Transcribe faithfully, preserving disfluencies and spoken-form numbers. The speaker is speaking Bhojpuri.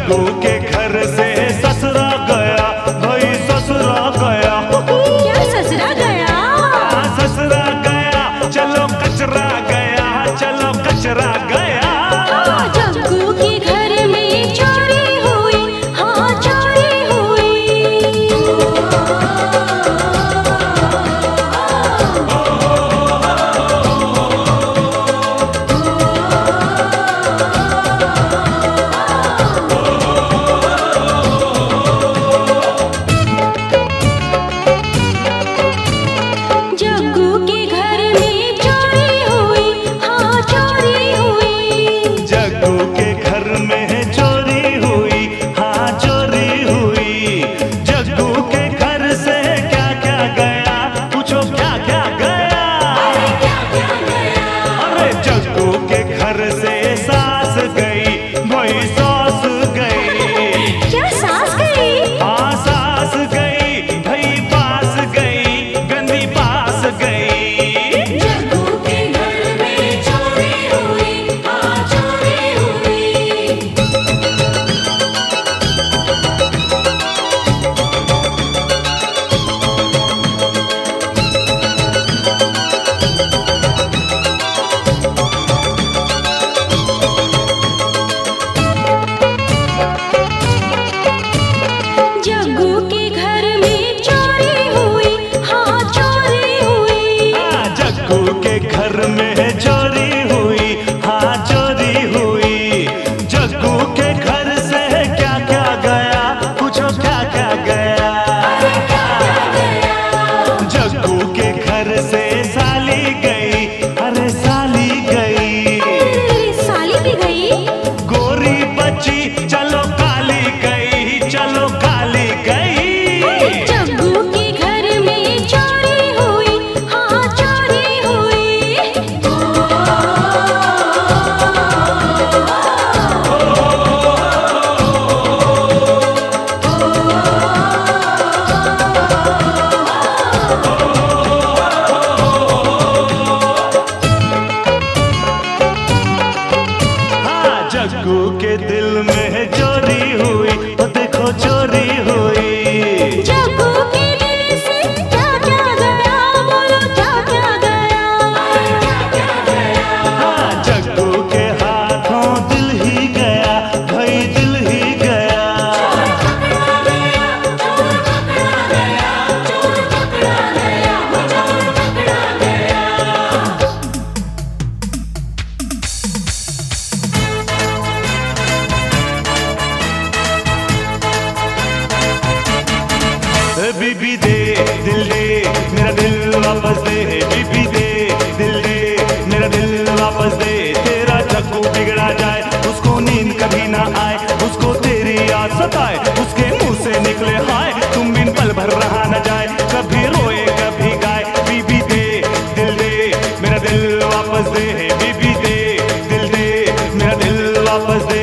जग्गू के घर से ससुरा गया, भाई ससुरा गया। क्या ससुरा गया? ससुरा गया, चलो कचरा गया, चलो कचरा गया। जग्गू के घर में चोरी हुई, हाँ चोरी हुई। जग्गू के घर में चोरी हुई, हाँ चोरी हुई। जग्गू के घर में चोरी हुई, हाँ चोरी हुई। जग्गू के घर से क्या क्या गया, पूछो क्या क्या गया। अरे जग्गू के घर से सास गई, भाई सास गई। क्या सास गई? हाँ सास गई, भाई पास गई, गंदी पास गई। जग्गू के घर में चोरी हुई, हाँ चोरी हुई। जग्गू के घर में चोरी हुई, हाँ चोरी हुई। हाँ, जग्गू के घर में चोरी हुई, हाँ चोरी हुई। जग्गू के घर से क्या क्या गया, पूछो क्या क्या गया। जग्गू के घर से साली गई, अरे साली गई। अरे साली भी गई। गोरी बची, चलो काली गई, चलो काली गई। जग्गू के घर में चोरी हुई, हाँ चोरी हुई। हाँ, जग्गू के दिल में चोरी हुई, तो देखो चोरी हुई। जग्गू के दिल से क्या क्या गया, बोलो क्या क्या गया। हाँ, जग्गू के हाथों दिल ही गया, भाई दिल ही गया। ए बीबी दे दिल दे, मेरा दिल वापस दे। बीबी दे दिल दे, मेरा दिल वापस दे। तेरा जग्गू बिगड़ा जाए, उसको नींद कभी ना आए, उसको तेरी याद सताए, उसके मुंह से निकले हाय, तुम बिन पल भर रहा न जाए, कभी रोए कभी गाए। बीबी दे दिल दे, मेरा दिल वापस दे। बीबी दे दिल दे, मेरा दिल वापस दे।